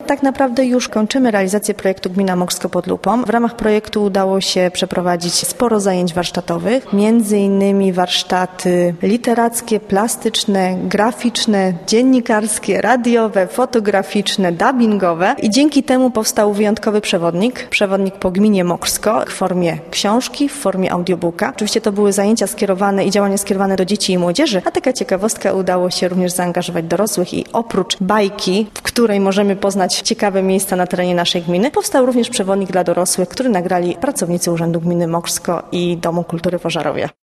Tak naprawdę już kończymy realizację projektu Gmina Mokrzko pod lupą. W ramach projektu udało się przeprowadzić sporo zajęć warsztatowych, między innymi warsztaty literackie, plastyczne, graficzne, dziennikarskie, radiowe, fotograficzne, dubbingowe i dzięki temu powstał wyjątkowy przewodnik po gminie Mokrzko w formie książki, w formie audiobooka. Oczywiście to były zajęcia skierowane i działania skierowane do dzieci i młodzieży, a taka ciekawostka, udało się również zaangażować dorosłych i oprócz bajki, w której możemy poznać ciekawe miejsca na terenie naszej gminy, powstał również przewodnik dla dorosłych, który nagrali pracownicy Urzędu Gminy Mokrzko i Domu Kultury w Ożarowie.